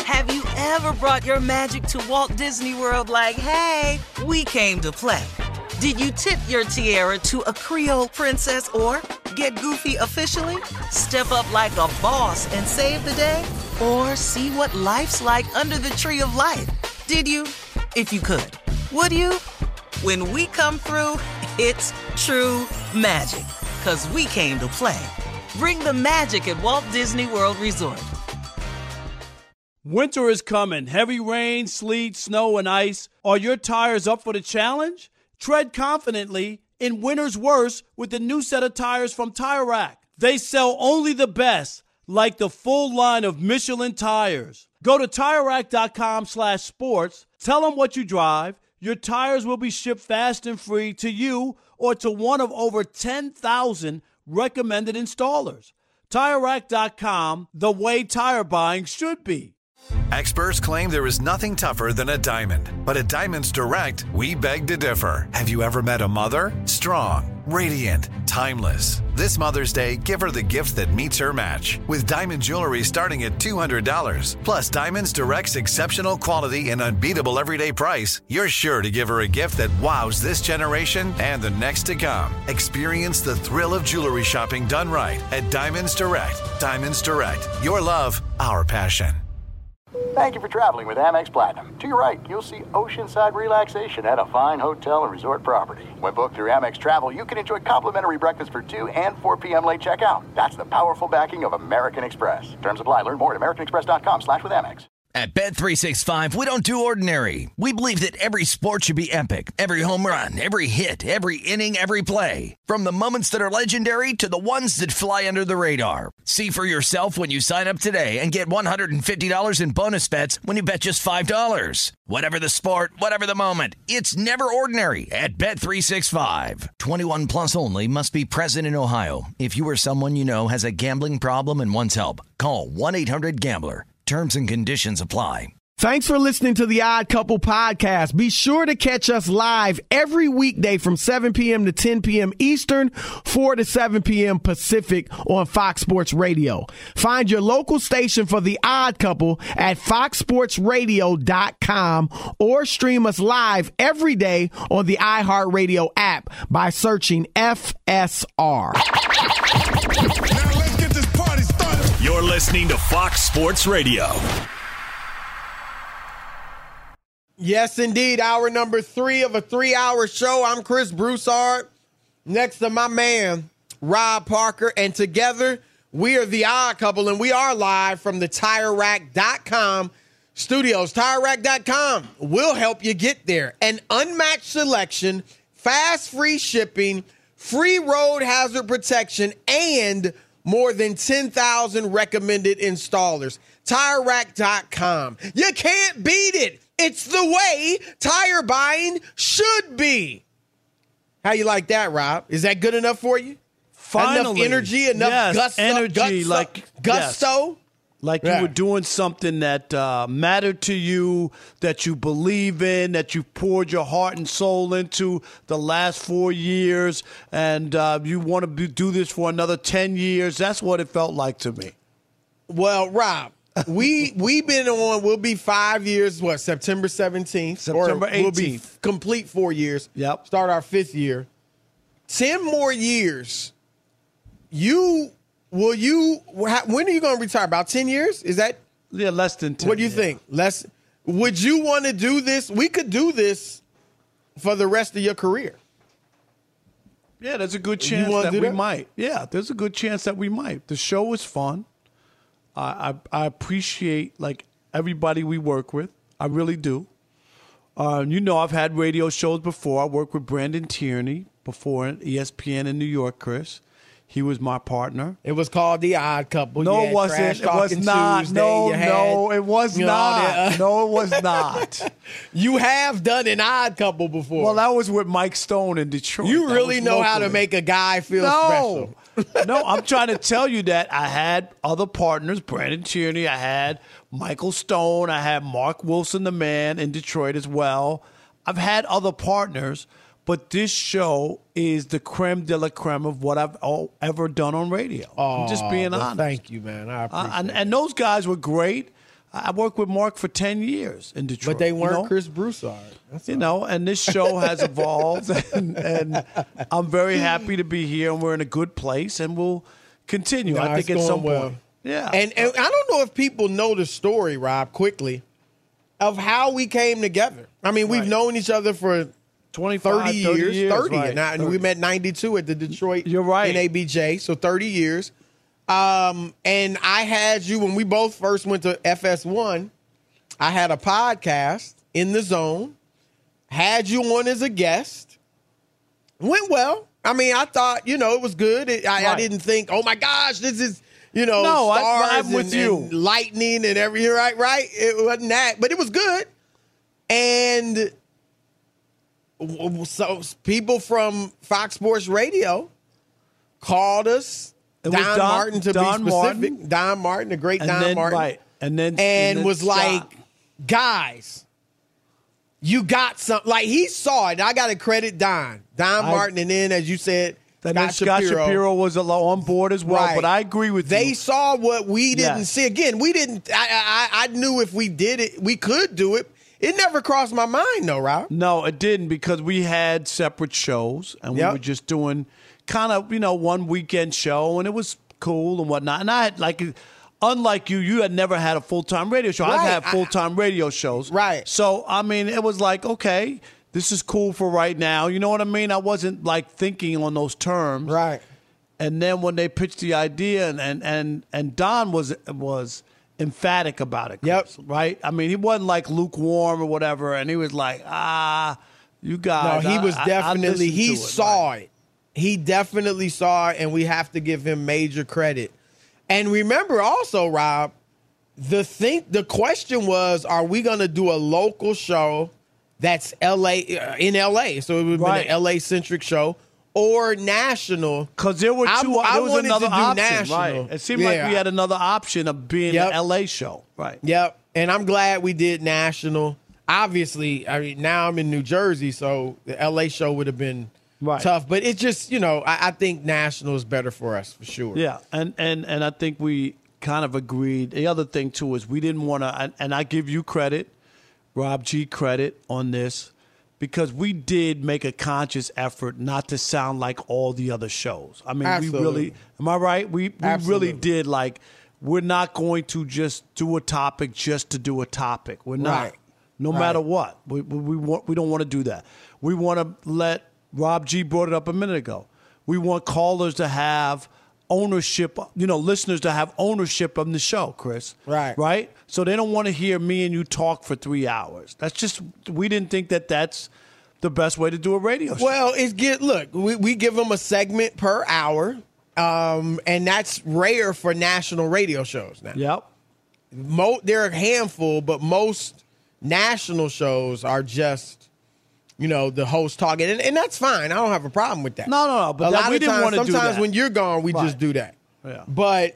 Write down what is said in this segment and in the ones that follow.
Have you ever brought your magic to Walt Disney World like, hey, we came to play? Did you tip your tiara to a Creole princess or get goofy officially? Step up like a boss and save the day? Or see what life's like under the tree of life? Did you? If you could. Would you? When we come through, it's true magic. 'Cause we came to play. Bring the magic at Walt Disney World Resort. Winter is coming. Heavy rain, sleet, snow, and ice. Are your tires up for the challenge? Tread confidently in winter's worst with the new set of tires from Tire Rack. They sell only the best, like the full line of Michelin tires. Go to TireRack.com/sports. Tell them what you drive. Your tires will be shipped fast and free to you or to one of over 10,000 recommended installers. TireRack.com, the way tire buying should be. Experts claim there is nothing tougher than a diamond. But at Diamonds Direct, we beg to differ. Have you ever met a mother? Strong, radiant, timeless. This Mother's Day, give her the gift that meets her match. With diamond jewelry starting at $200. Plus Diamonds Direct's exceptional quality and unbeatable everyday price, you're sure to give her a gift that wows this generation and the next to come. Experience the thrill of jewelry shopping done right at Diamonds Direct. Diamonds Direct. Your love, our passion. Thank you for traveling with Amex Platinum. To your right, you'll see oceanside relaxation at a fine hotel and resort property. When booked through Amex Travel, you can enjoy complimentary breakfast for 2 and 4 p.m. late checkout. That's the powerful backing of American Express. Terms apply. Learn more at americanexpress.com/withAmex. At Bet365, we don't do ordinary. We believe that every sport should be epic. Every home run, every hit, every inning, every play. From the moments that are legendary to the ones that fly under the radar. See for yourself when you sign up today and get $150 in bonus bets when you bet just $5. Whatever the sport, whatever the moment, it's never ordinary at Bet365. 21 plus only. Must be present in Ohio. If you or someone you know has a gambling problem and wants help, call 1-800-GAMBLER. Terms and conditions apply. Thanks for listening to the Odd Couple podcast. Be sure to catch us live every weekday from 7 p.m. to 10 p.m. Eastern, 4 to 7 p.m. Pacific on Fox Sports Radio. Find your local station for the Odd Couple at foxsportsradio.com or stream us live every day on the iHeartRadio app by searching FSR. Now let's get this party started. You're listening to Fox Sports Radio. Yes, indeed. Hour number 3 of a 3-hour show. I'm Chris Broussard, next to my man, Rob Parker. And together, we are the Odd Couple, and we are live from the TireRack.com studios. TireRack.com will help you get there. An unmatched selection, fast, free shipping, free road hazard protection, and more than 10,000 recommended installers. TireRack.com. You can't beat it. It's the way tire buying should be. How you like that, Rob? Is that good enough for you? Finally. Enough energy, enough gusto? Like you were doing something that mattered to you, that you believe in, that you poured your heart and soul into the last 4 years, and you want to do this for another 10 years. That's what it felt like to me. Well, Rob, we've been on, we'll be 5 years, September 17th? September 18th. We'll be complete 4 years. Yep. Start our 5th year. 10 more years. When are you going to retire? About 10 years? Is that? Yeah, less than 10. What do you think? Would you want to do this? We could do this for the rest of your career. Yeah, there's a good chance that we might. Yeah, there's a good chance that we might. The show is fun. I appreciate, everybody we work with. I really do. I've had radio shows before. I worked with Brandon Tierney before at ESPN in New York, Chris. He was my partner. It was called The Odd Couple. No, it wasn't. It was not. Tuesday. No, it was not. No, it was not. You have done an Odd Couple before. Well, that was with Mike Stone in Detroit. You really know how to make a guy feel special. No, I'm trying to tell you that I had other partners, Brandon Tierney, I had Michael Stone, I had Mark Wilson, the man, in Detroit as well. I've had other partners. But this show is the creme de la creme of what I've ever done on radio. I'm just being honest. Thank you, man. I appreciate it. And those guys were great. I worked with Mark for 10 years in Detroit. But they weren't Chris Broussard. And this show has evolved, and I'm very happy to be here, and we're in a good place, and we'll continue. No, I think at some point. Yeah. And I don't know if people know the story, Rob, quickly, of how we came together. I mean, we've known each other for 30 years. 30. Right. Now, 30. We met 92 at the Detroit You're right. NABJ, so 30 years. And I had you, when we both first went to FS1, I had a podcast, In the Zone, had you on as a guest. Went well. I mean, I thought, it was good. I didn't think, oh, my gosh, this is, stars I'm with you. And lightning and everything, right? It wasn't that, but it was good. And so people from Fox Sports Radio called us, Don Martin to be specific. Don Martin, the great Don Martin. Right. And was like, guys, you got something. Like, he saw it. I got to credit Don Martin, and then, as you said, Scott Shapiro was on board as well, but I agree with you. They saw what we didn't see. Again, we didn't. I knew if we did it, we could do it. It never crossed my mind, though, Rob. No, it didn't, because we had separate shows, and we were just doing kind of, one weekend show, and it was cool and whatnot. And I had, unlike you had never had a full-time radio show. I've had full-time radio shows. Right. So, I mean, it was like, okay, this is cool for right now. You know what I mean? I wasn't, thinking on those terms. Right. And then when they pitched the idea, and Don was emphatic about it, Chris, right? I mean, he wasn't, lukewarm or whatever, and he was like, you guys. No, he was definitely, he saw it. He definitely saw it, and we have to give him major credit. And remember also, Rob, the question was, are we going to do a local show that's in LA? So it would have been an LA-centric show, or national. Because there were two. There was another option. National. Right. It seemed like we had another option of being an LA show. Right. Yep. And I'm glad we did national. Obviously, I mean, now I'm in New Jersey, so the LA show would have been tough. But it's just, I think national is better for us, for sure. Yeah. And I think we kind of agreed. The other thing, too, is we didn't want to, and I give you credit, Rob G credit on this, because we did make a conscious effort not to sound like all the other shows. I mean, we really, am I right? We really did, we're not going to just do a topic just to do a topic. We're not. No matter what. We don't want to do that. We want to let, Rob G brought it up a minute ago, we want callers to have ownership, listeners to have ownership of the show, Chris. Right? So they don't want to hear me and you talk for 3 hours. That's just, we didn't think that that's the best way to do a radio show. Well, we give them a segment per hour, and that's rare for national radio shows now. Yep. There are a handful, but most national shows are just, the host talking, and that's fine. I don't have a problem with that. No. But we didn't want to do that. Sometimes when you're gone, we just do that. Yeah. But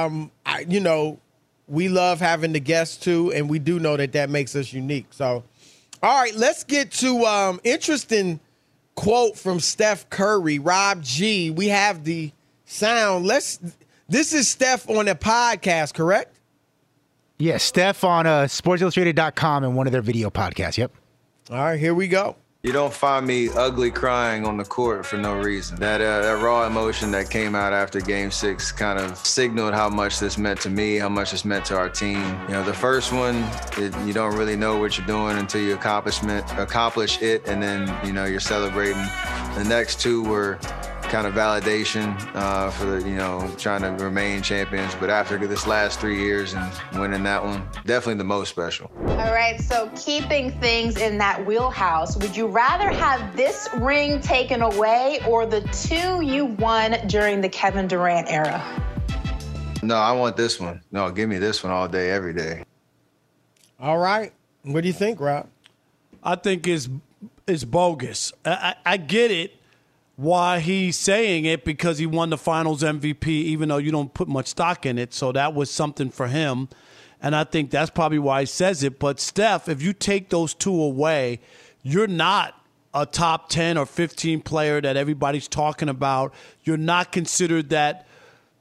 we love having the guests too, and we do know that makes us unique. So, all right, let's get to interesting quote from Steph Curry. Rob G, we have the sound. This is Steph on a podcast, correct? Yes, Steph on SportsIllustrated.com and one of their video podcasts. Yep. All right, here we go. You don't find me ugly crying on the court for no reason. That raw emotion that came out after Game 6 kind of signaled how much this meant to me, how much this meant to our team. The first one, you don't really know what you're doing until you accomplish it, and then, you're celebrating. The next two were kind of validation for the, trying to remain champions. But after this last 3 years and winning that one, definitely the most special. All right, so keeping things in that wheelhouse, would you rather have this ring taken away or the two you won during the Kevin Durant era? No, I want this one. No, give me this one all day, every day. All right. What do you think, Rob? I think it's bogus. I get it. Why he's saying it, because he won the Finals MVP, even though you don't put much stock in it. So that was something for him. And I think that's probably why he says it. But, Steph, if you take those two away, you're not a top 10 or 15 player that everybody's talking about. You're not considered that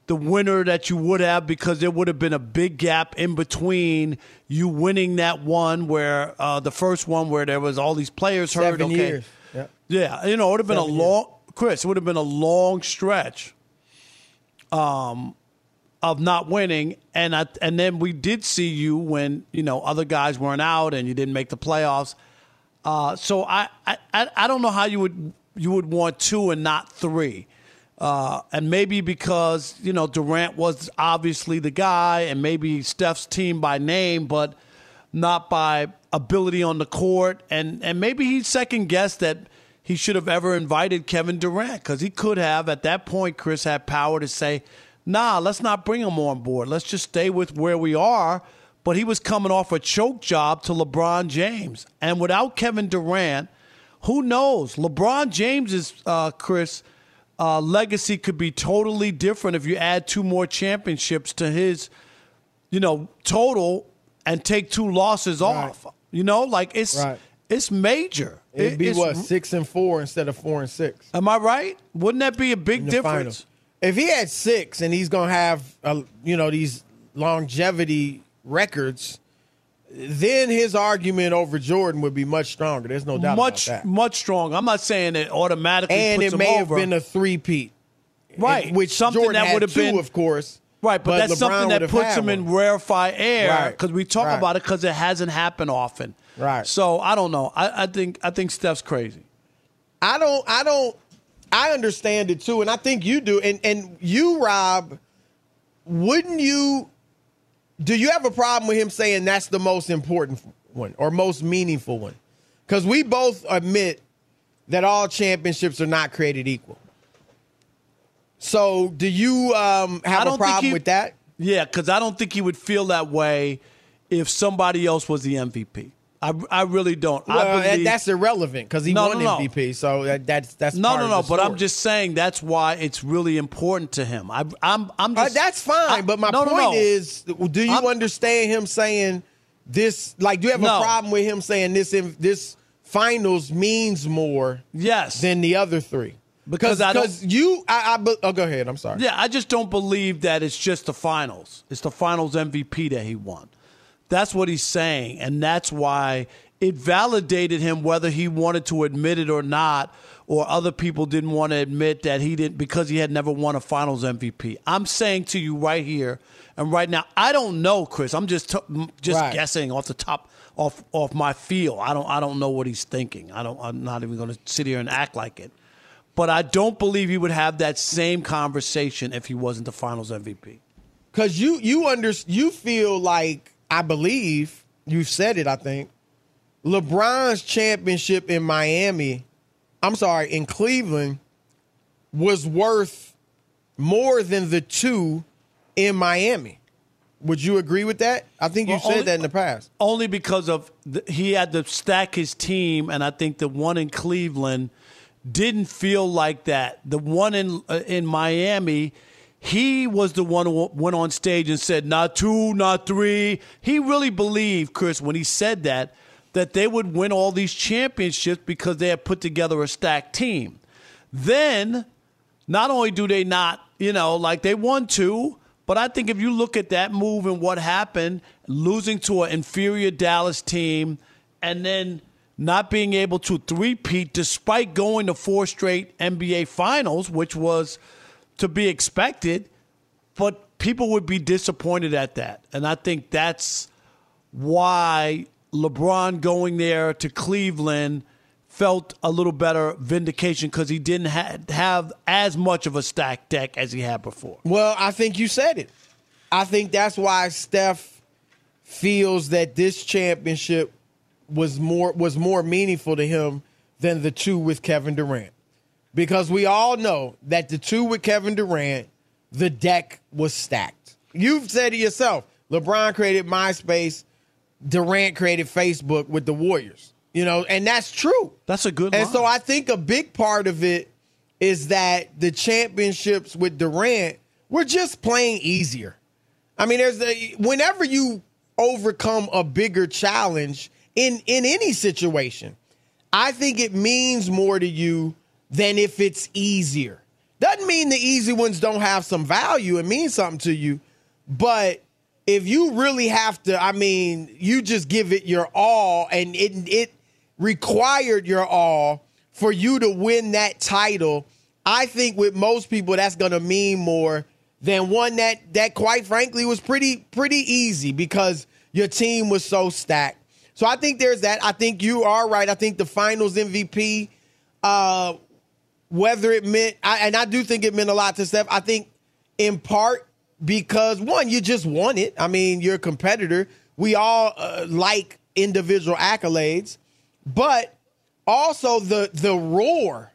the winner that you would have, because there would have been a big gap in between you winning that one where the first one where there was all these players hurt. 7 years. Yep. Yeah, it would have been Chris, it would have been a long stretch of not winning, and then we did see you when other guys weren't out and you didn't make the playoffs. So I don't know how you would want 2 and not 3. And maybe because, Durant was obviously the guy, and maybe Steph's team by name, but not by ability on the court. And maybe he second-guessed that he should have ever invited Kevin Durant, because he could have, at that point, Chris had power to say, nah, let's not bring him on board. Let's just stay with where we are. But he was coming off a choke job to LeBron James. And without Kevin Durant, who knows? LeBron James's, Chris, legacy could be totally different if you add 2 more championships to his, total and take 2 losses off. It's major. It'd be 6-4 instead of 4-6. Am I right? Wouldn't that be a big difference? Final. If he had 6 and he's going to have, these longevity records, then his argument over Jordan would be much stronger. There's no doubt about that. Much stronger. I'm not saying it automatically and puts him over. And it may over. have been a 3-peat. Right. Which something Jordan that would have been, of course. Right, but that's LeBron something that puts him in rarefied air, because we talk Right. about it because it hasn't happened often. Right. So I don't know. I think Steph's crazy. I understand it too, and I think you do. And you, Rob, do you have a problem with him saying that's the most important one or most meaningful one? Because we both admit that all championships are not created equal. So do you have a problem with that? Yeah, because I don't think he would feel that way if somebody else was the MVP. I really don't. Well, that's irrelevant because he won MVP. So that's no. But I'm just saying that's why it's really important to him. I'm just, that's fine. But my point is, do you understand him saying this? Like, do you have a problem with him saying this finals means more? Yes. Than the other 3. Because go ahead. I'm sorry. Yeah, I just don't believe that it's just the finals. It's the finals MVP that he won. That's what he's saying, and that's why it validated him whether he wanted to admit it or not, or other people didn't want to admit that he didn't because he had never won a finals MVP. I'm saying to you right here and right now, I don't know, Chris. I'm just guessing off the top off my feel. I don't know what he's thinking. I'm not even going to sit here and act like it. But I don't believe he would have that same conversation if he wasn't the finals MVP. Because you feel like, I believe, you've said it, I think, LeBron's championship in Cleveland was worth more than the 2 in Miami. Would you agree with that? I think you said that in the past. Only because of he had to stack his team, and I think the one in Cleveland didn't feel like that. The one in Miami, he was the one who went on stage and said, not 2, not 3. He really believed, Chris, when he said that they would win all these championships because they had put together a stacked team. Then, not only do they not, they won 2, but I think if you look at that move and what happened, losing to an inferior Dallas team and then not being able to three-peat despite going to 4 straight NBA finals, which was to be expected, but people would be disappointed at that. And I think that's why LeBron going there to Cleveland felt a little better vindication, because he didn't have as much of a stacked deck as he had before. Well, I think you said it. I think that's why Steph feels that this championship was more meaningful to him than the 2 with Kevin Durant. Because we all know that the 2 with Kevin Durant, the deck was stacked. You've said it yourself. LeBron created MySpace. Durant created Facebook with the Warriors. And that's true. That's a good line. And so I think a big part of it is that the championships with Durant were just playing easier. I mean, whenever you overcome a bigger challenge in any situation, I think it means more to you than if it's easier. Doesn't mean the easy ones don't have some value. It means something to you. But if you really have to, I mean, you just give it your all, and it required your all for you to win that title. I think with most people, that's going to mean more than one that quite frankly was pretty easy because your team was so stacked. So I think there's that. I think you are right. I think the Finals MVP, whether it meant, and I do think it meant a lot to Steph. I think in part because, one, you just won it. I mean, you're a competitor. We all like individual accolades, but also the roar,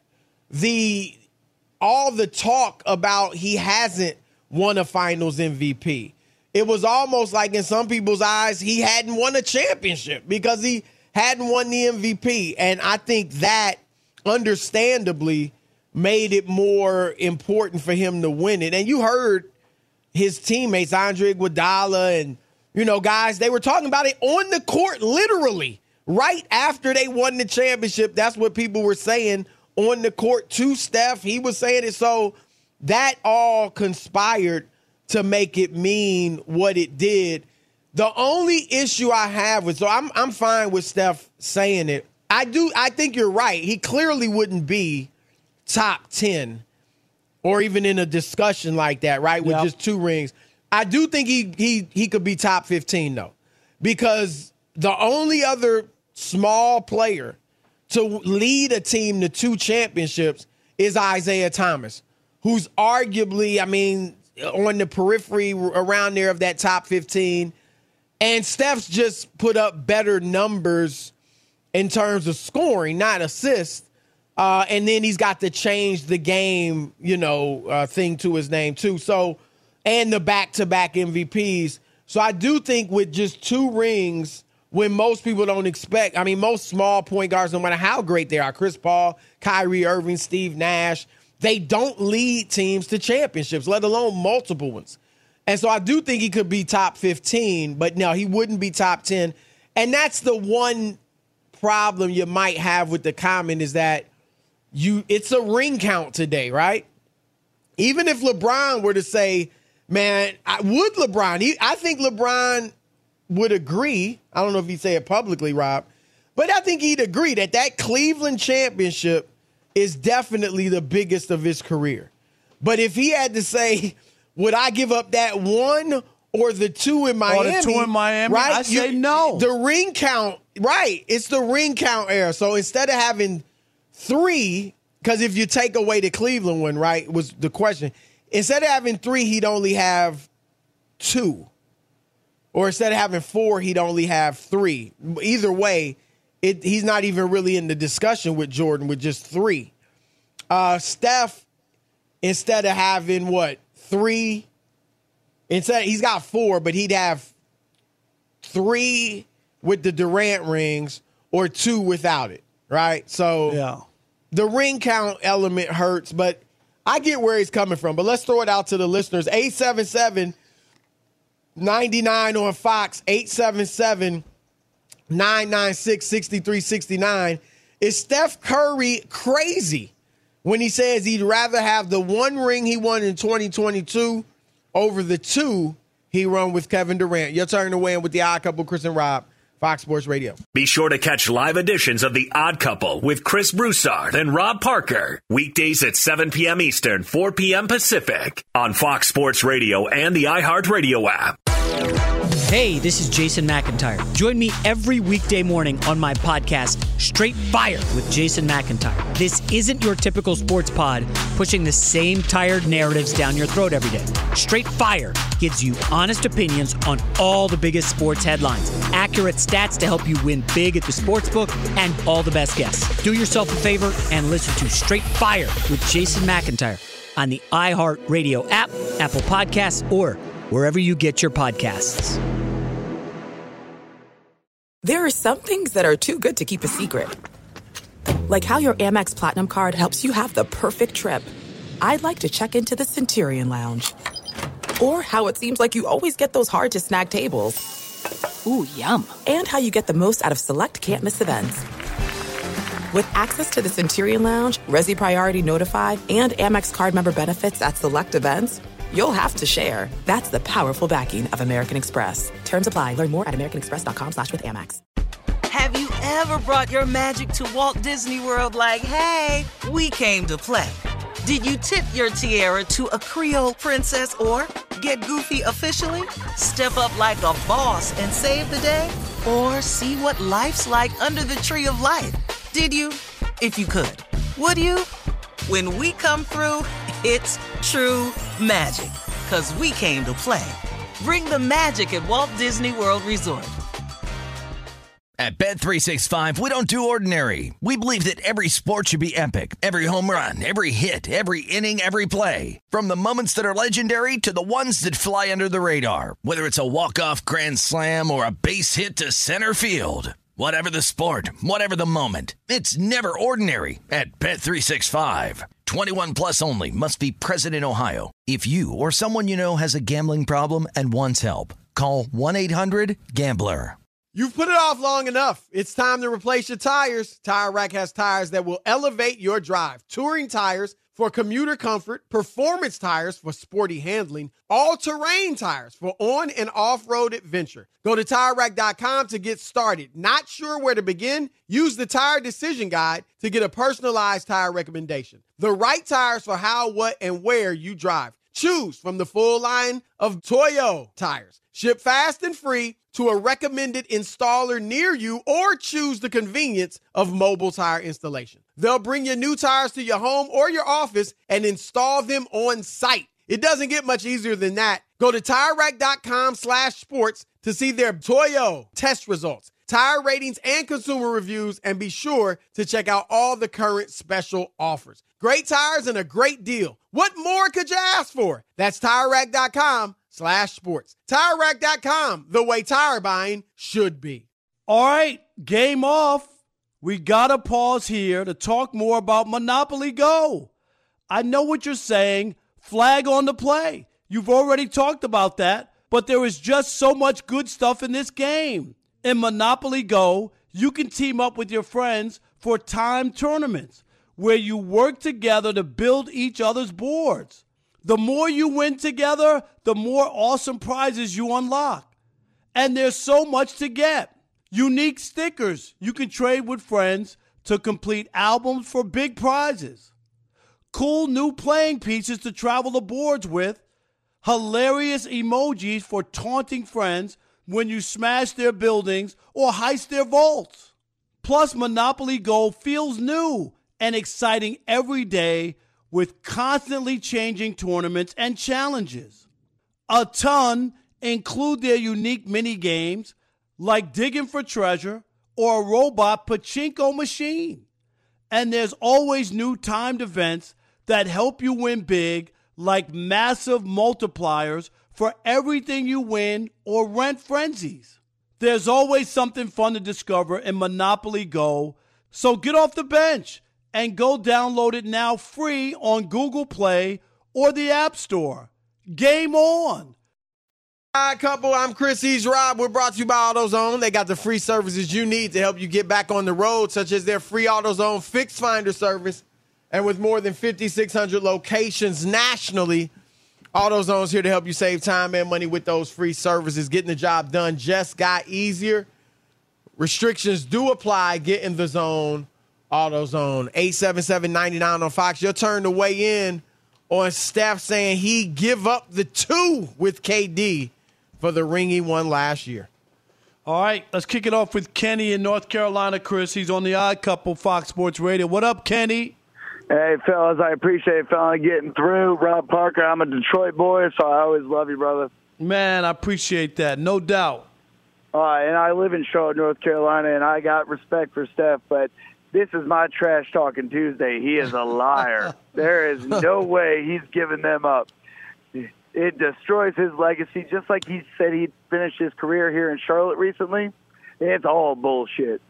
all the talk about he hasn't won a Finals MVP. It was almost like in some people's eyes, he hadn't won a championship because he hadn't won the MVP. And I think that understandably made it more important for him to win it. And you heard his teammates, Andre Iguodala and, guys, they were talking about it on the court, literally, right after they won the championship. That's what people were saying on the court to Steph. He was saying it. So that all conspired to make it mean what it did. The only issue I have with, so I'm fine with Steph saying it. I think you're right. He clearly wouldn't be top 10 or even in a discussion like that, right? With just 2 rings. I do think he could be top 15 though, because the only other small player to lead a team to 2 championships is Isaiah Thomas, who's arguably, I mean, on the periphery around there of that top 15. And Steph's just put up better numbers in terms of scoring, not assists. And then he's got the change the game, thing to his name too. So, and the back-to-back MVPs. So I do think with just 2 rings, when most people don't expect, I mean, most small point guards, no matter how great they are, Chris Paul, Kyrie Irving, Steve Nash, they don't lead teams to championships, let alone multiple ones. And so I do think he could be top 15, but no, he wouldn't be top 10. And that's the one problem you might have with the comment is that it's a ring count today, right? Even if LeBron were to say, man, I think LeBron would agree. I don't know if he'd say it publicly, Rob, but I think he'd agree that Cleveland championship is definitely the biggest of his career. But if he had to say, would I give up that 1 or the 2 in Miami? Or the 2 in Miami, right? I say no. The ring count, right? It's the ring count era. So instead of having 3, because if you take away the Cleveland one, right, was the question. Instead of having 3, he'd only have 2. Or instead of having 4, he'd only have 3. Either way, he's not even really in the discussion with Jordan with just 3. Steph, instead of having 3, he's got 4, but he'd have 3 with the Durant rings or 2 without it, right? So the ring count element hurts, but I get where he's coming from. But let's throw it out to the listeners. 877-99 on Fox, 877-996-6369. Is Steph Curry crazy when he says he'd rather have the 1 ring he won in 2022 over the 2 he won with Kevin Durant? Your turn to weigh in with the Odd Couple, Chris and Rob, Fox Sports Radio. Be sure to catch live editions of The Odd Couple with Chris Broussard and Rob Parker. Weekdays at 7 p.m. Eastern, 4 p.m. Pacific on Fox Sports Radio and the iHeartRadio app. Hey, this is Jason McIntyre. Join me every weekday morning on my podcast, Straight Fire with Jason McIntyre. This isn't your typical sports pod pushing the same tired narratives down your throat every day. Straight Fire gives you honest opinions on all the biggest sports headlines, accurate stats to help you win big at the sportsbook, and all the best guests. Do yourself a favor and listen to Straight Fire with Jason McIntyre on the iHeartRadio app, Apple Podcasts, or wherever you get your podcasts. There are some things that are too good to keep a secret. Like how your Amex Platinum card helps you have the perfect trip. I'd like to check into the Centurion Lounge. Or how it seems like you always get those hard-to-snag tables. Ooh, yum. And how you get the most out of select can't-miss events. With access to the Centurion Lounge, Resi Priority Notified, and Amex card member benefits at select events, you'll have to share. That's the powerful backing of American Express. Terms apply. Learn more at americanexpress.com/withAmex. Have you ever brought your magic to Walt Disney World like, hey, we came to play? Did you tip your tiara to a Creole princess or get goofy officially? Step up like a boss and save the day? Or see what life's like under the tree of life? Did you? If you could. Would you? When we come through, it's true magic. 'Cause we came to play. Bring the magic at Walt Disney World Resort. At Bet365, we don't do ordinary. We believe that every sport should be epic. Every home run, every hit, every inning, every play. From the moments that are legendary to the ones that fly under the radar. Whether it's a walk-off grand slam or a base hit to center field. Whatever the sport, whatever the moment. It's never ordinary at Bet365. 21 plus only. Must be present in Ohio. If you or someone you know has a gambling problem and wants help, call 1-800-GAMBLER. You've put it off long enough. It's time to replace your tires. Tire Rack has tires that will elevate your drive. Touring tires for commuter comfort, performance tires for sporty handling, all-terrain tires for on- and off-road adventure. Go to TireRack.com to get started. Not sure where to begin? Use the Tire Decision Guide to get a personalized tire recommendation. The right tires for how, what, and where you drive. Choose from the full line of Toyo tires. Ship fast and free to a recommended installer near you, or choose the convenience of mobile tire installation. They'll bring your new tires to your home or your office and install them on site. It doesn't get much easier than that. Go to TireRack.com/sports to see their Toyo test results, tire ratings, and consumer reviews, and be sure to check out all the current special offers. Great tires and a great deal. What more could you ask for? That's TireRack.com/sports. TireRack.com, the way tire buying should be. All right, game off. We got to pause here to talk more about Monopoly Go. I know what you're saying. Flag on the play. You've already talked about that, but there is just so much good stuff in this game. In Monopoly Go, you can team up with your friends for timed tournaments where you work together to build each other's boards. The more you win together, the more awesome prizes you unlock. And there's so much to get. Unique stickers you can trade with friends to complete albums for big prizes. Cool new playing pieces to travel the boards with. Hilarious emojis for taunting friends when you smash their buildings or heist their vaults. Plus, Monopoly Go feels new and exciting every day with constantly changing tournaments and challenges. A ton include their unique mini games like digging for treasure or a robot pachinko machine. And there's always new timed events that help you win big, like massive multipliers for everything you win or rent frenzies. There's always something fun to discover in Monopoly Go, so get off the bench and go download it now free on Google Play or the App Store. Game on! Hi, couple. I'm Chris. He's Rob. We're brought to you by AutoZone. They got the free services you need to help you get back on the road, such as their free AutoZone Fix Finder service. And with more than 5,600 locations nationally, AutoZone's here to help you save time and money with those free services. Getting the job done just got easier. Restrictions do apply. Get in the zone. AutoZone. 877-99 on Fox. Your turn to weigh in on Steph saying he give up the 2 with KD for the ring he won last year. All right, let's kick it off with Kenny in North Carolina, Chris. He's on the Odd Couple, Fox Sports Radio. What up, Kenny? Hey, fellas, I appreciate finally getting through. Rob Parker, I'm a Detroit boy, so I always love you, brother. Man, I appreciate that, no doubt. And I live in Charlotte, North Carolina, and I got respect for Steph, but this is my trash talking Tuesday. He is a liar. There is no way he's giving them up. It destroys his legacy, just like he said he'd finish his career here in Charlotte recently. It's all bullshit.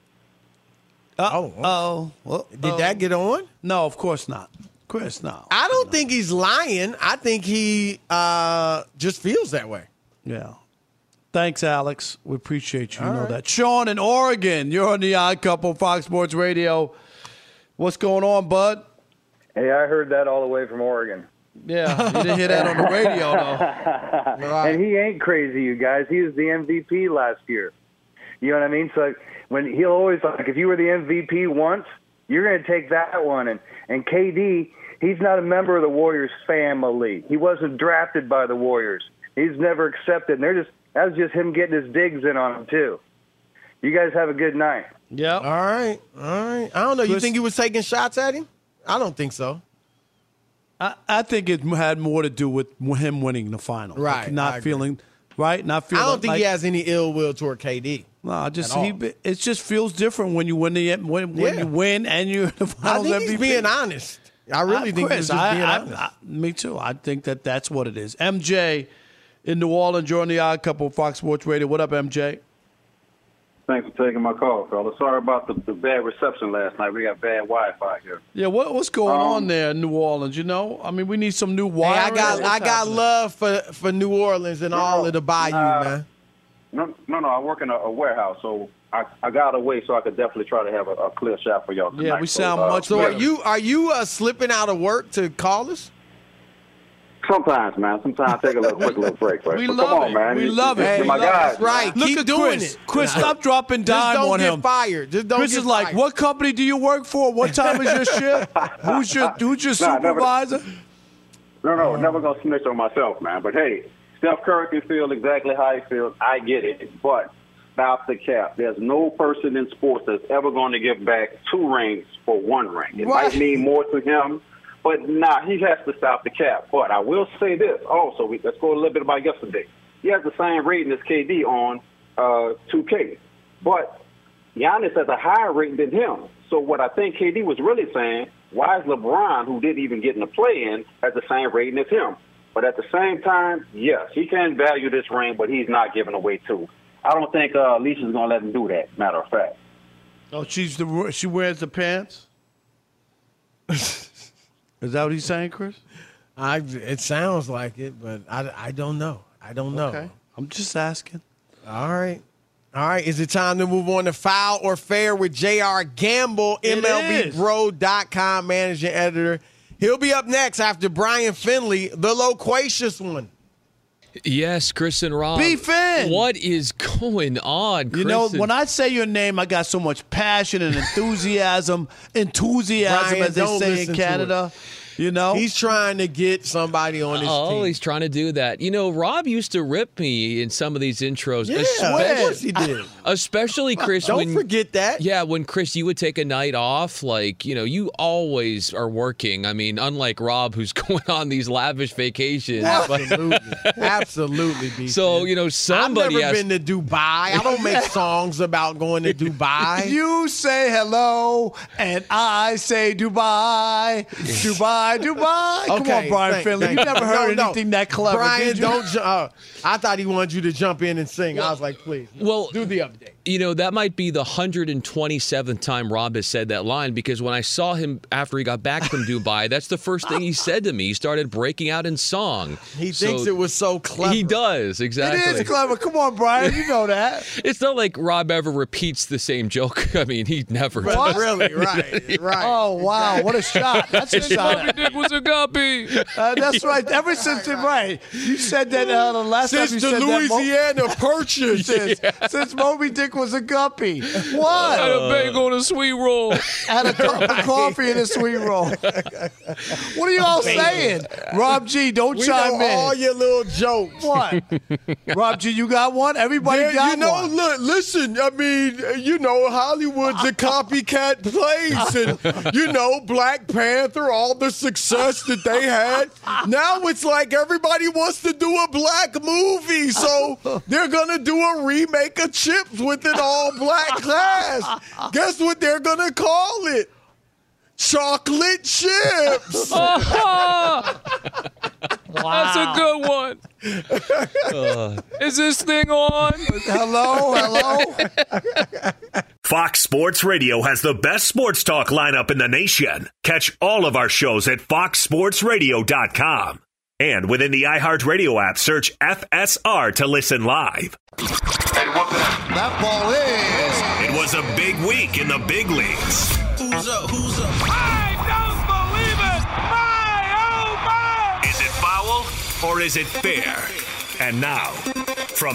Well, did that get on? No, of course not. Chris, no. I don't think he's lying. I think he just feels that way. Yeah. Thanks, Alex. We appreciate you. You know that. Sean in Oregon, you're on the Odd Couple, Fox Sports Radio. What's going on, bud? Hey, I heard that all the way from Oregon. Yeah, you didn't hear that on the radio, though. Right. And he ain't crazy, you guys. He was the MVP last year. You know what I mean? So when he'll always, like, if you were the MVP once, you're going to take that one. And KD, he's not a member of the Warriors family. He wasn't drafted by the Warriors. He's never accepted. And that was just him getting his digs in on him, too. You guys have a good night. Yeah. All right. I don't know. You think he was taking shots at him? I don't think so. I think it had more to do with him winning the final. Right. Like not feeling. I don't think he has any ill will toward KD. No, it just feels different when you win you win and you're the finals MVP. I think he's being honest. I really think he's just being honest. Me too. I think that's what it is. MJ in New Orleans, joining the Odd Couple, Fox Sports Radio. What up, MJ? Thanks for taking my call, fella. Sorry about the bad reception last night. We got bad Wi-Fi here. Yeah, what's going on there in New Orleans? You know, I mean, we need some new wiring. I got love for New Orleans and all of the bayou, man. No. I work in a warehouse, so I got away so I could definitely try to have a clear shot for y'all tonight. Yeah, we sound much better. So are you slipping out of work to call us? Sometimes, man. Sometimes I take a quick little break. Right? We but love come on, it. Man. We love it. You're my guy. Right. Look Keep at doing Chris. it. Chris, stop dropping dime on him. Just don't get fired. Just don't Chris get is like, fired. what company do you work for? What time is your shift? Who's your supervisor? No, never gonna snitch on myself, man. But hey, Steph Curry can feel exactly how he feels. I get it, but stop the cap. There's no person in sports that's ever going to give back 2 rings for 1 ring. It might mean more to him, but he has to stop the cap. But I will say this also. Let's go a little bit about yesterday. He has the same rating as KD on 2K, but Giannis has a higher rating than him. So what I think KD was really saying, why is LeBron, who didn't even get in the play-in, has the same rating as him? But at the same time, yes, he can value this ring, but he's not giving away 2. I don't think Alicia's going to let him do that, matter of fact. Oh, she wears the pants? Is that what he's saying, Chris? It sounds like it, but I don't know. I don't know. Okay. I'm just asking. All right. Is it time to move on to Foul or Fair with J.R. Gamble, MLBBro.com managing editor? He'll be up next after Brian Finley, the loquacious one. Yes, Chris and Rob. B-Fin! What is going on, Chris? You know, when I say your name, I got so much passion and enthusiasm, Brian, as they say in Canada. You know? He's trying to get somebody on his team. Oh, he's trying to do that. You know, Rob used to rip me in some of these intros. Yeah, of course he did. Especially, Chris. Don't forget that. Yeah, when, Chris, you would take a night off, like, you know, you always are working. I mean, unlike Rob, who's going on these lavish vacations. Absolutely. Absolutely, B. So, you know, somebody I've never been to Dubai. I don't make songs about going to Dubai. You say hello, and I say Dubai. Dubai. Come on, Brian Finley. You never heard anything that clever, Brian, did you? I thought he wanted you to jump in and sing. I was like, please, do the update. You know, that might be the 127th time Rob has said that line, because when I saw him after he got back from Dubai, that's the first thing he said to me. He started breaking out in song. He thinks it was so clever. He does, exactly. It is clever. Come on, Brian. You know that. It's not like Rob ever repeats the same joke. I mean, he never does. Really, right. Oh, wow. What a shot. That's a shot. It was a guppy. That's right. Ever since you said that the last time you since said the Louisiana Purchase. Since Moby Dick was a guppy. What? Had a bagel and a sweet roll. Had a cup of coffee and a sweet roll. What are you all saying? Rob G, don't chime in. All your little jokes. What? Rob G, you got one? Everybody got one. Look, listen, I mean, Hollywood's a copycat place. And, Black Panther, all the success that they had. Now it's like everybody wants to do a black movie. So they're going to do a remake of Chips with an all-black cast. Guess what they're going to call it? Chocolate Chips. That's a good one. Is this thing on? Hello? Fox Sports Radio has the best sports talk lineup in the nation. Catch all of our shows at foxsportsradio.com. And within the iHeartRadio app, search FSR to listen live. That ball is. It was was a big week in the big leagues. Who's up? Who's up? I don't believe it! My, oh my! Is it foul or is it fair? And now, from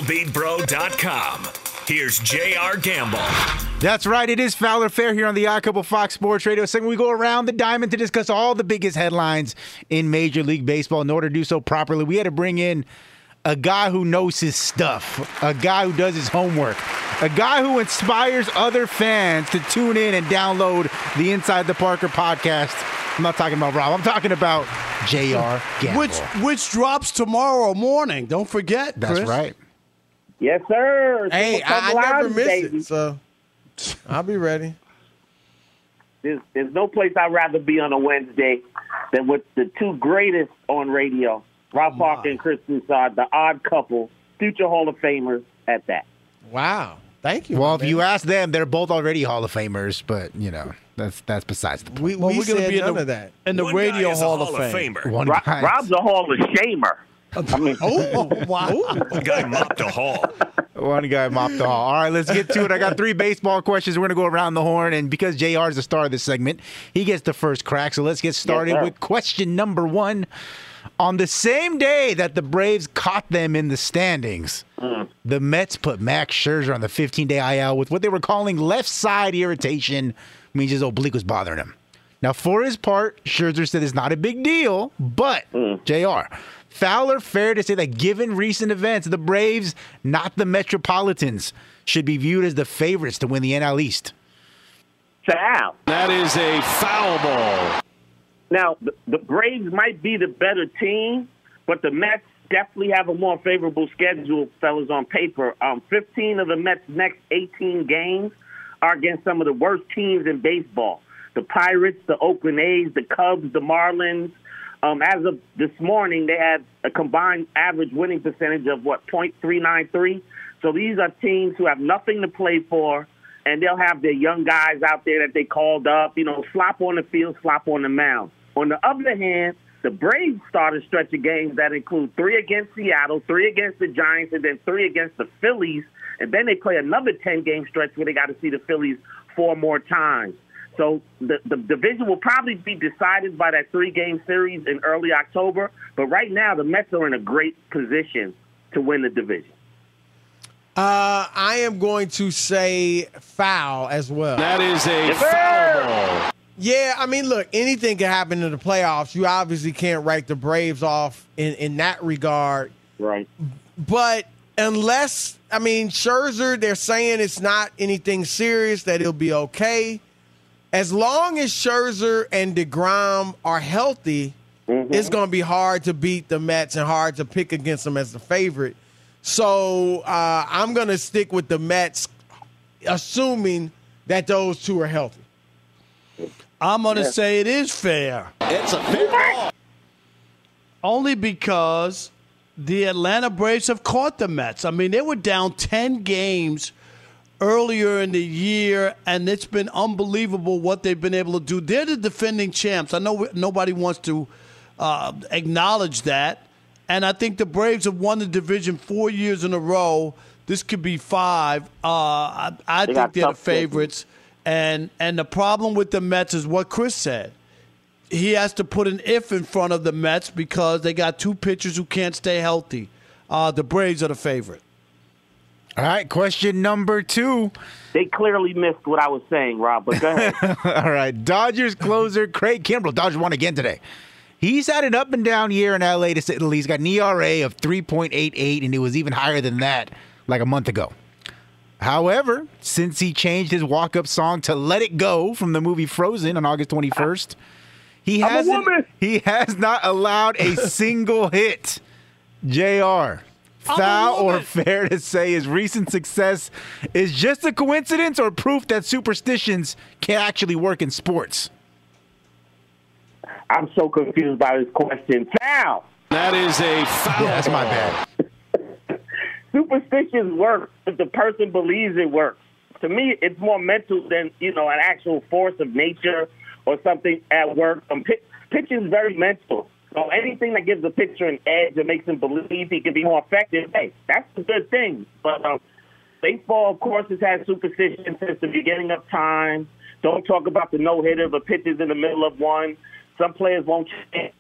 MLBBro.com, here's J.R. Gamble. That's right. It is Foul or Fair here on the Odd Couple Fox Sports Radio. Segment we go around the diamond to discuss all the biggest headlines in Major League Baseball. In order to do so properly, we had to bring in a guy who knows his stuff, a guy who does his homework, a guy who inspires other fans to tune in and download the Inside the Parker podcast. I'm not talking about Rob. I'm talking about J.R. Gamble. Which drops tomorrow morning. Don't forget, That's Chris. right. Yes, sir. Hey, I never miss it, so I'll be ready. There's no place I'd rather be on a Wednesday than with the two greatest on radio, Rob Parker and Chris Broussard, the Odd Couple, future Hall of Famers at that. Wow. Thank you. Well, if you ask them, they're both already Hall of Famers, but, that's besides the point. We we're going to be none of that. in the One Radio guy is a Hall of Fame. Famer. Rob's a Hall of Shamer. I mean, wow. One guy mopped the hall. One guy mopped the hall. All right, let's get to it. I got 3 baseball questions. We're going to go around the horn, and because JR is the star of this segment, he gets the first crack. So let's get started with question number 1. On the same day that the Braves caught them in the standings, the Mets put Max Scherzer on the 15-day IL with what they were calling left side irritation, means his oblique was bothering him. Now, for his part, Scherzer said it's not a big deal, but, JR, foul or fair to say that given recent events, the Braves, not the Metropolitans, should be viewed as the favorites to win the NL East? Foul. That is a foul ball. Now, the Braves might be the better team, but the Mets definitely have a more favorable schedule, fellas, on paper. 15 of the Mets' next 18 games are against some of the worst teams in baseball. The Pirates, the Oakland A's, the Cubs, the Marlins. As of this morning, they had a combined average winning percentage of, .393. So these are teams who have nothing to play for, and they'll have their young guys out there that they called up, slop on the field, slop on the mound. On the other hand, the Braves start a stretch of games that include 3 against Seattle, 3 against the Giants, and then 3 against the Phillies. And then they play another 10-game stretch where they got to see the Phillies 4 more times. So the division will probably be decided by that 3-game series in early October. But right now, the Mets are in a great position to win the division. I am going to say foul as well. That is a foul ball. Yeah, I mean, look, anything can happen in the playoffs. You obviously can't write the Braves off in that regard. Right. But unless, Scherzer, they're saying it's not anything serious, that he'll be okay. As long as Scherzer and DeGrom are healthy, it's going to be hard to beat the Mets and hard to pick against them as the favorite. So I'm going to stick with the Mets, assuming that those two are healthy. I'm going to say it is fair. It's a fair ball. Only because the Atlanta Braves have caught the Mets. They were down 10 games earlier in the year, and it's been unbelievable what they've been able to do. They're the defending champs. I know nobody wants to acknowledge that, and I think the Braves have won the division 4 years in a row. This could be 5. I think they're the favorites. And the problem with the Mets is what Chris said. He has to put an if in front of the Mets because they got 2 pitchers who can't stay healthy. The Braves are the favorite. All right, question number 2. They clearly missed what I was saying, Rob, but go ahead. All right, Dodgers closer Craig Kimbrell. Dodgers won again today. He's had an up-and-down year in L.A. to say the least. He's got an ERA of 3.88, and it was even higher than that like a month ago. However, since he changed his walk-up song to Let It Go from the movie Frozen on August 21st, he has not allowed a single hit. JR, foul or fair to say his recent success is just a coincidence or proof that superstitions can actually work in sports? I'm so confused by this question. Foul! That is a foul. Yeah, that's my bad. Superstitions work if the person believes it works. To me, it's more mental than, an actual force of nature or something at work. Pitching is very mental. So anything that gives the pitcher an edge and makes him believe he can be more effective, hey, that's a good thing. But Baseball, of course, has had superstition since the beginning of time. Don't talk about the no-hitter, but pitches in the middle of one. Some players won't change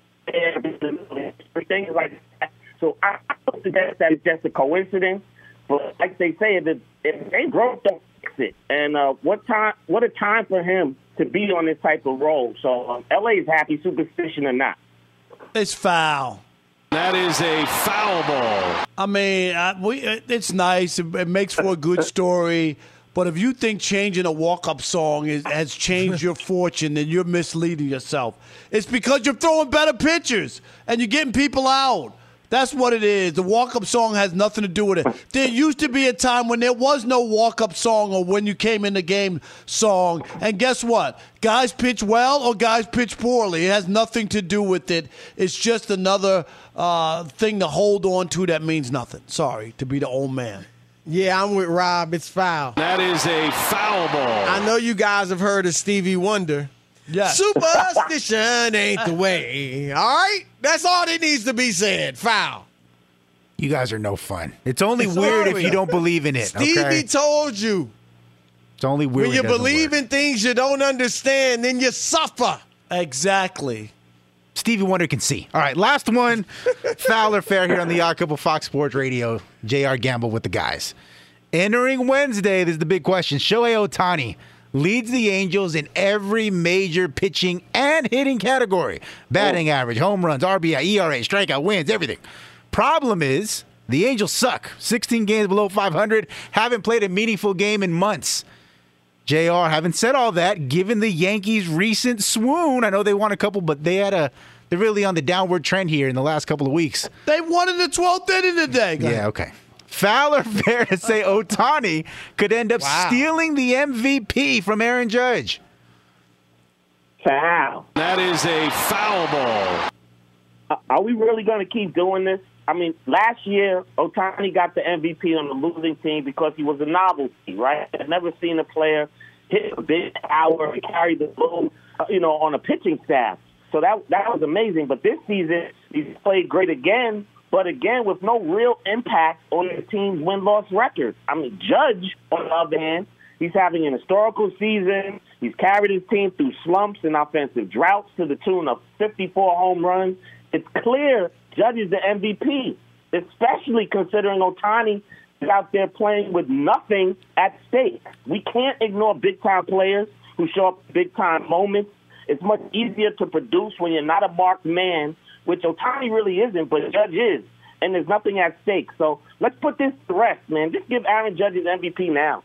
things like that. So I don't suggest that it's just a coincidence. But like they say, if they broke, don't fix it. And what a time for him to be on this type of role. So L.A. is happy, superstition or not. It's foul. That is a foul ball. I mean, it's nice. It makes for a good story. But if you think changing a walk-up song has changed your fortune, then you're misleading yourself. It's because you're throwing better pitchers and you're getting people out. That's what it is. The walk-up song has nothing to do with it. There used to be a time when there was no walk-up song or when you came in the game song. And guess what? Guys pitch well or guys pitch poorly. It has nothing to do with it. It's just another thing to hold on to that means nothing. Sorry to be the old man. Yeah, I'm with Rob. It's foul. That is a foul ball. I know you guys have heard of Stevie Wonder. Yes. Superstition ain't the way. All right? That's all that needs to be said. Foul. You guys are no fun. It's only weird if you don't believe in it. Stevie told you. It's only weird when you believe in things you don't understand, then you suffer. Exactly. Stevie Wonder can see. All right, last one. Foul or fair here on the Odd Couple Fox Sports Radio. J.R. Gamble with the guys. Entering Wednesday, this is the big question. Shohei Ohtani leads the Angels in every major pitching and hitting category. Batting average, home runs, RBI, ERA, strikeout, wins, everything. Problem is, the Angels suck. 16 games below 500, haven't played a meaningful game in months. JR, having said all that, given the Yankees' recent swoon, I know they won a couple, but they're really on the downward trend here in the last couple of weeks. They won in the 12th inning today. Yeah, okay. Foul or fair to say Ohtani could end up stealing the MVP from Aaron Judge? Foul. That is a foul ball. Are we really going to keep doing this? I mean, last year, Ohtani got the MVP on the losing team because he was a novelty, right? I've never seen a player hit a big power and carry the load, on a pitching staff. So that was amazing. But this season, he's played great again, but again with no real impact on the team's win-loss record. I mean, Judge, on the other hand, he's having an historical season. He's carried his team through slumps and offensive droughts to the tune of 54 home runs. It's clear Judge is the MVP, especially considering Ohtani is out there playing with nothing at stake. We can't ignore big-time players who show up at big-time moments. It's much easier to produce when you're not a marked man, which Ohtani really isn't, but Judge is, and there's nothing at stake. So let's put this to rest, man. Just give Aaron Judge his MVP now.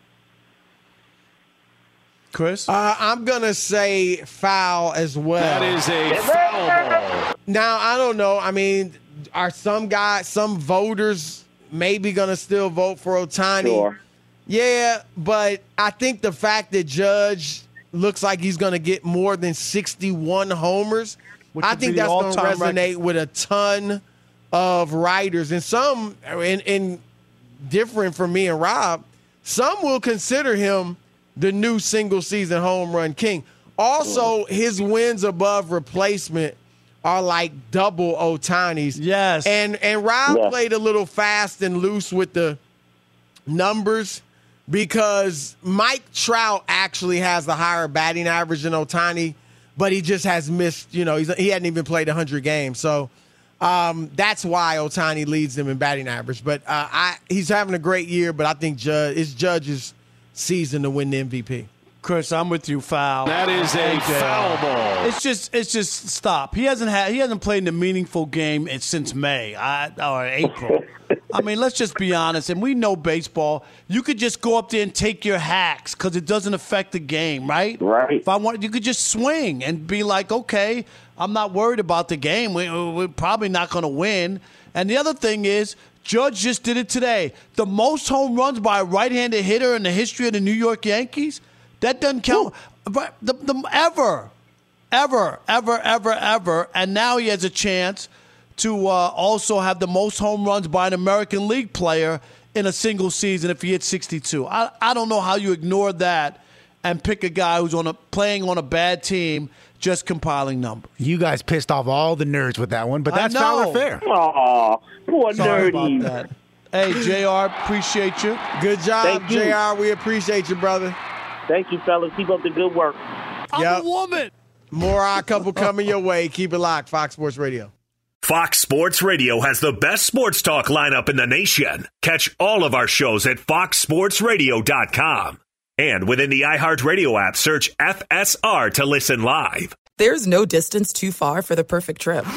Chris? I'm going to say foul as well. That is a foul ball. Now, I don't know. I mean, are some voters maybe going to still vote for Ohtani? Sure. Yeah, but I think the fact that Judge looks like he's going to get more than 61 homers, I think that's going to resonate with a ton of writers. And some, and different from me and Rob, some will consider him the new single-season home run king. Also, his wins above replacement are like double Ohtani's. Yes. And Rob played a little fast and loose with the numbers because Mike Trout actually has the higher batting average than Ohtani, but he just has missed, he hadn't even played 100 games. So that's why Ohtani leads them in batting average. But he's having a great year, but I think it's Judge's season to win the MVP. Chris, I'm with you. Foul. That is a foul ball. It's just stop. He hasn't played in a meaningful game since May or April. I mean, let's just be honest. And we know baseball. You could just go up there and take your hacks because it doesn't affect the game, right? Right. If I want, you could just swing and be like, okay, I'm not worried about the game. We're probably not going to win. And the other thing is, Judge just did it today. The most home runs by a right-handed hitter in the history of the New York Yankees. That doesn't count ever. And now he has a chance to also have the most home runs by an American League player in a single season if he hits 62. I don't know how you ignore that and pick a guy who's playing on a bad team just compiling numbers. You guys pissed off all the nerds with that one, but that's foul or fair. Aw, poor Sorry nerdy. about that. Hey, JR, appreciate you. Good job, Thank you. JR. We appreciate you, brother. Thank you, fellas. Keep up the good work. I'm a woman. More Odd Couple coming your way. Keep it locked. Fox Sports Radio. Fox Sports Radio has the best sports talk lineup in the nation. Catch all of our shows at foxsportsradio.com. And within the iHeartRadio app, search FSR to listen live. There's no distance too far for the perfect trip.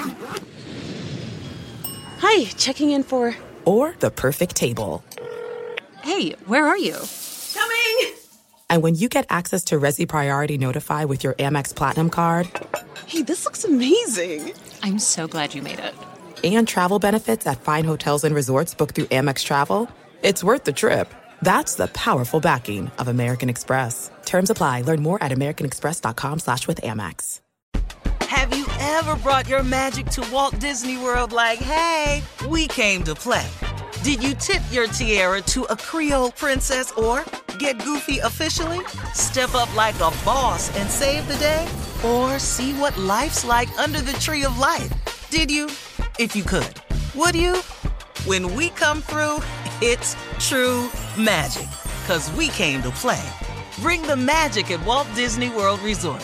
Hi, checking in for... Or the perfect table. Hey, where are you? Coming! And when you get access to Resi Priority Notify with your Amex Platinum card... Hey, this looks amazing. I'm so glad you made it. And travel benefits at fine hotels and resorts booked through Amex Travel, it's worth the trip. That's the powerful backing of American Express. Terms apply. Learn more at americanexpress.com/withAmex. Have you ever brought your magic to Walt Disney World like, hey, we came to play? Did you tip your tiara to a Creole princess or get goofy officially? Step up like a boss and save the day? Or see what life's like under the tree of life? Did you? If you could. Would you? When we come through, it's true magic. 'Cause we came to play. Bring the magic at Walt Disney World Resort.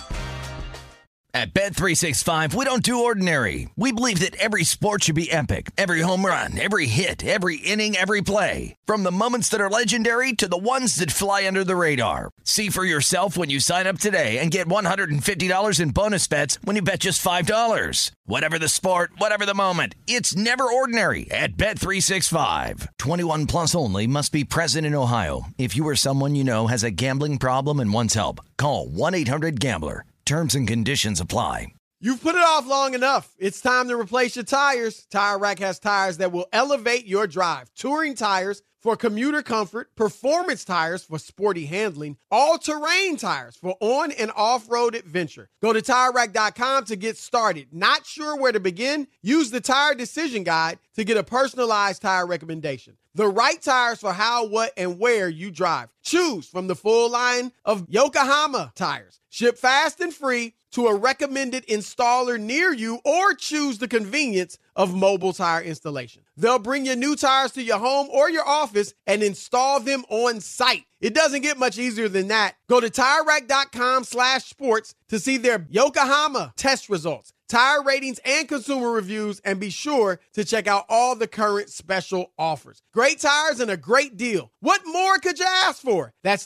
At Bet365, we don't do ordinary. We believe that every sport should be epic. Every home run, every hit, every inning, every play. From the moments that are legendary to the ones that fly under the radar. See for yourself when you sign up today and get $150 in bonus bets when you bet just $5. Whatever the sport, whatever the moment, it's never ordinary at Bet365. 21 plus only. Must be present in Ohio. If you or someone you know has a gambling problem and wants help, call 1-800-GAMBLER. Terms and conditions apply. You've put it off long enough. It's time to replace your tires. Tire Rack has tires that will elevate your drive. Touring tires for commuter comfort, performance tires for sporty handling, all-terrain tires for on- and off-road adventure. Go to TireRack.com to get started. Not sure where to begin? Use the Tire Decision Guide to get a personalized tire recommendation. The right tires for how, what, and where you drive. Choose from the full line of Yokohama tires. Ship fast and free to a recommended installer near you, or choose the convenience of mobile tire installation. They'll bring your new tires to your home or your office and install them on site. It doesn't get much easier than that. Go to TireRack.com/sports to see their Yokohama test results, tire ratings, and consumer reviews, and be sure to check out all the current special offers. Great tires and a great deal. What more could you ask for? That's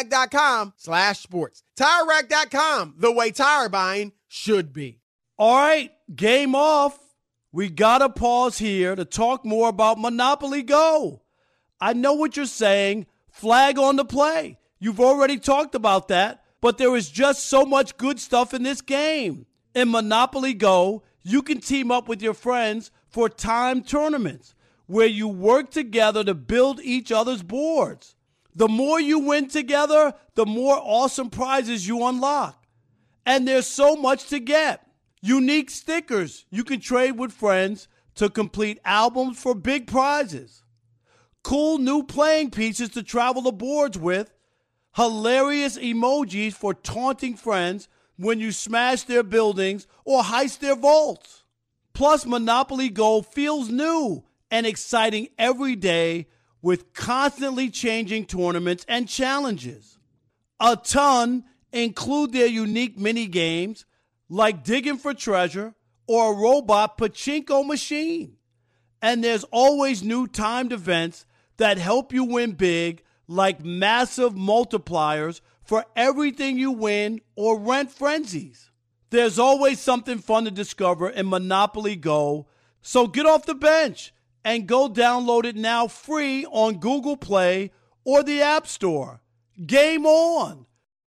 TireRack.com/sports. TireRack.com, the way tire buying should be. All right, game off. We got to pause here to talk more about Monopoly Go. I know what you're saying. Flag on the play. You've already talked about that, but there is just so much good stuff in this game. In Monopoly Go, you can team up with your friends for timed tournaments where you work together to build each other's boards. The more you win together, the more awesome prizes you unlock. And there's so much to get. Unique stickers you can trade with friends to complete albums for big prizes. Cool new playing pieces to travel the boards with. Hilarious emojis for taunting friends when you smash their buildings or heist their vaults. Plus, Monopoly Go feels new and exciting every day with constantly changing tournaments and challenges. A ton include their unique mini games like digging for treasure or a robot pachinko machine. And there's always new timed events that help you win big, like massive multipliers for everything you win or rent frenzies. There's always something fun to discover in Monopoly Go, so get off the bench and go download it now free on Google Play or the App Store. Game on!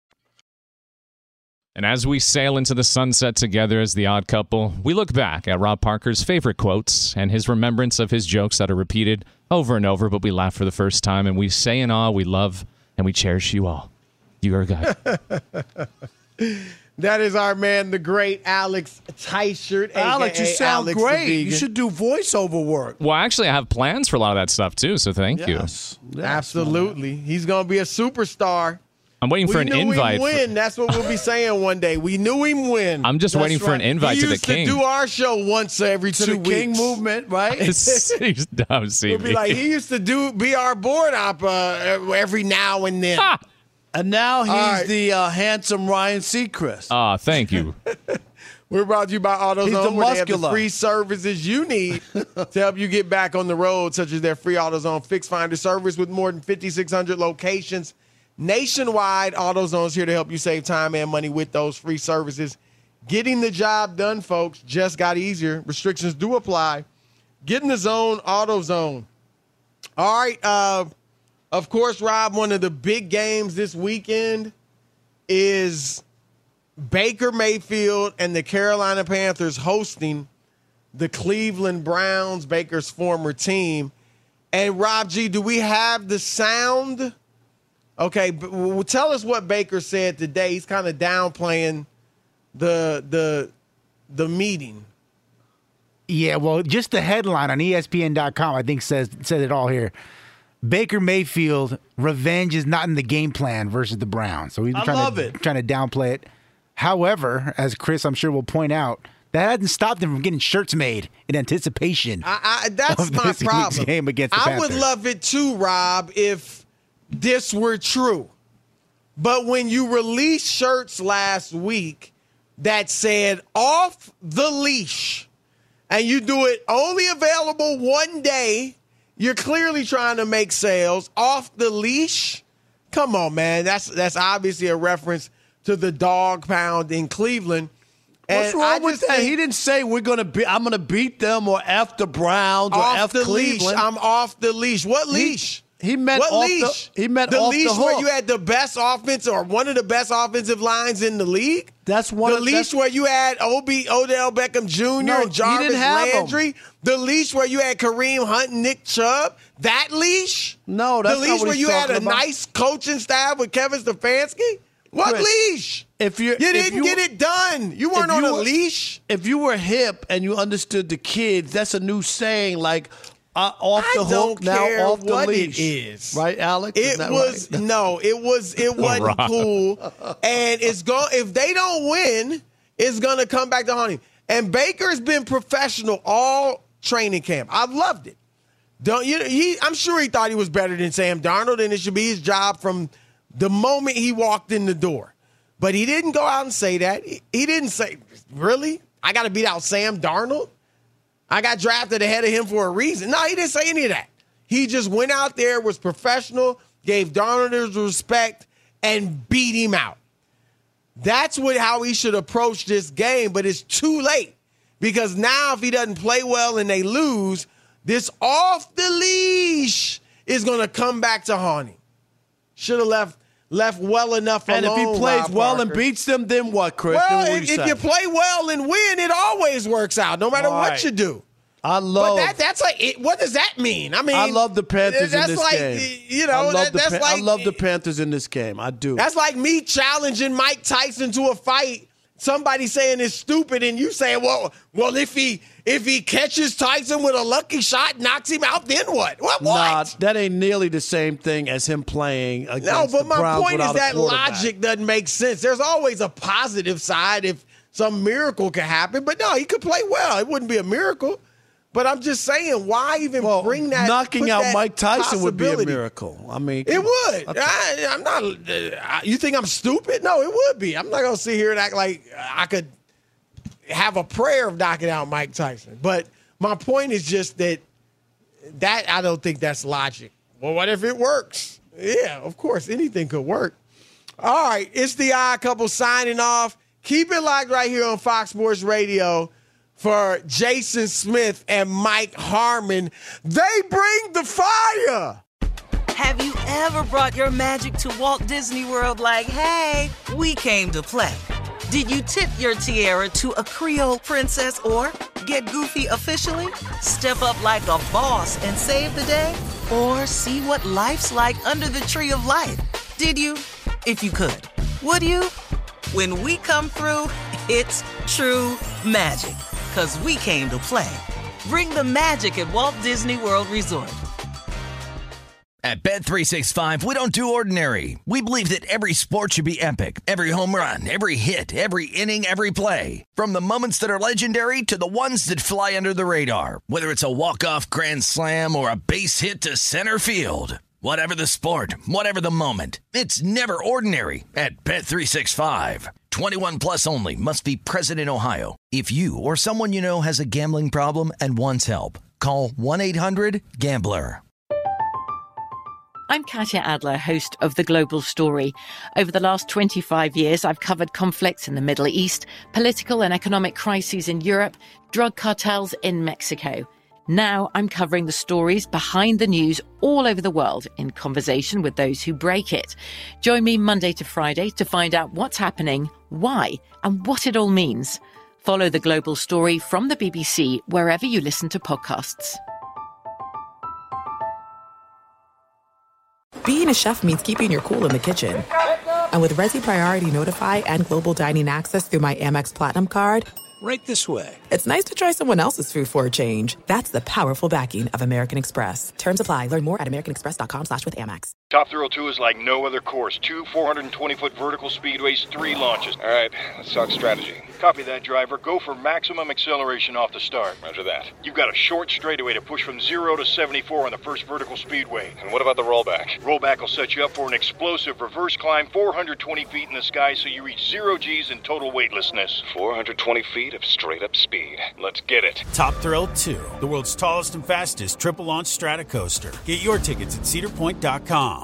And as we sail into the sunset together as the Odd Couple, we look back at Rob Parker's favorite quotes and his remembrance of his jokes that are repeated over and over, but we laugh for the first time, and we say in awe, we love, and we cherish you all. You are a guy. That is our man, the great Alex Teichert. Alex, you sound Alex great. You should do voiceover work. Well, actually, I have plans for a lot of that stuff, too, so thank you. Absolutely. He's going to be a superstar I'm waiting for an invite. We knew him win. That's what we'll be saying one day. We knew him win. I'm just waiting for an invite to the King. He used to do our show once every 2 weeks. King movement, right? He's dumb, CB. We'll be like, he used to be our board op every now and then. And now he's the handsome Ryan Seacrest. Thank you. We're brought to you by AutoZone, He's the where they have the muscular. free services you need to help you get back on the road, such as their free AutoZone Fix Finder service with more than 5,600 locations nationwide. AutoZone's here to help you save time and money with those free services. Getting the job done, folks, just got easier. Restrictions do apply. Get in the zone, AutoZone. All right. Of course, Rob, one of the big games this weekend is Baker Mayfield and the Carolina Panthers hosting the Cleveland Browns, Baker's former team. And Rob G, do we have the sound? Okay, tell us what Baker said today. He's kind of downplaying the meeting. Yeah, well, just the headline on ESPN.com, I think said it all here. Baker Mayfield, revenge is not in the game plan versus the Browns. So he's trying to downplay it. However, as Chris, I'm sure will point out, that hasn't stopped him from getting shirts made in anticipation. That's of my this problem. week's game against the Panthers. I would love it too, Rob, if this were true. But when you released shirts last week that said off the leash, and you do it only available one day, you're clearly trying to make sales. Off the leash? Come on, man. That's obviously a reference to the dog pound in Cleveland. What's wrong with that? He didn't say I'm gonna beat them or F the Browns or F the Cleveland. Leash. I'm off the leash. What leash? He meant what off leash? He meant the off leash the hook. where you had the best offense or one of the best offensive lines in the league. That's one. The leash where you had Odell Beckham Jr. and Jarvis Landry. The leash where you had Kareem Hunt and Nick Chubb. That leash? No, that's the leash not what where he's you had a talking about. nice coaching staff with Kevin Stefanski. What Chris, leash? You didn't get it done. You weren't on a leash. If you were hip and you understood the kids, that's a new saying like off the hook, now off the leash. It is. Right, Alex? It was right? No, it wasn't cool. And it's if they don't win, it's gonna come back to haunt him. And Baker's been professional all training camp. I've loved it. I'm sure he thought he was better than Sam Darnold, and it should be his job from the moment he walked in the door. But he didn't go out and say that. He didn't say, really? I got to beat out Sam Darnold? I got drafted ahead of him for a reason. No, he didn't say any of that. He just went out there, was professional, gave Darnold his respect, and beat him out. That's how he should approach this game, but it's too late. Because now if he doesn't play well and they lose, this off the leash is going to come back to haunt him. Should have left well enough alone. And if he plays Rob well Parker. and beats them, then what, Chris? Well, then what if say? you play well and win, it always works out, no matter what you do. I love. But that's like, what does that mean? I mean, I love the Panthers in this like, game. You know, I love the Panthers in this game. I do. That's like me challenging Mike Tyson to a fight. Somebody saying it's stupid, and you saying, well, if he catches Tyson with a lucky shot, knocks him out, then what? What? Nah, that ain't nearly the same thing as him playing against No, but the my Browns point is without a that quarterback. logic doesn't make sense. There's always a positive side if some miracle can happen. But no, he could play well. It wouldn't be a miracle. But I'm just saying, why even bring that? Knocking put out that Mike Tyson would be a possibility? miracle. I mean, It would. I'm not. You think I'm stupid? No, it would be. I'm not gonna sit here and act like I could have a prayer of knocking out Mike Tyson. But my point is just that I don't think that's logic. Well, what if it works? Yeah, of course, anything could work. All right, it's the Odd Couple signing off. Keep it locked right here on Fox Sports Radio for Jason Smith and Mike Harmon. They bring the fire. Have you ever brought your magic to Walt Disney World like, hey, we came to play? Did you tip your tiara to a Creole princess or get goofy officially? Step up like a boss and save the day? Or see what life's like under the tree of life? Did you? If you could. Would you? When we come through, it's true magic. 'Cause we came to play. Bring the magic at Walt Disney World Resort. At Bet365, we don't do ordinary. We believe that every sport should be epic. Every home run, every hit, every inning, every play. From the moments that are legendary to the ones that fly under the radar. Whether it's a walk-off grand slam or a base hit to center field. Whatever the sport, whatever the moment, it's never ordinary at Bet365. 21 plus only. Must be present in Ohio. If you or someone you know has a gambling problem and wants help, call 1-800-GAMBLER. I'm Katya Adler, host of The Global Story. Over the last 25 years, I've covered conflicts in the Middle East, political and economic crises in Europe, drug cartels in Mexico. Now I'm covering the stories behind the news all over the world in conversation with those who break it. Join me Monday to Friday to find out what's happening, why, and what it all means. Follow The Global Story from the BBC wherever you listen to podcasts. Being a chef means keeping your cool in the kitchen. And with Resi Priority Notify and Global Dining Access through my Amex Platinum card, right this way. It's nice to try someone else's food for a change. That's the powerful backing of American Express. Terms apply. Learn more at americanexpress.com/withAmex. Top Thrill 2 is like no other course. 2 420-foot vertical speedways, 3 launches. All right, let's talk strategy. Copy that, driver. Go for maximum acceleration off the start. Roger that. You've got a short straightaway to push from 0 to 74 on the first vertical speedway. And what about the rollback? Rollback will set you up for an explosive reverse climb 420 feet in the sky so you reach 0 G's in total weightlessness. 420 feet of straight-up speed. Let's get it. Top Thrill 2, the world's tallest and fastest triple-launch strata coaster. Get your tickets at cedarpoint.com.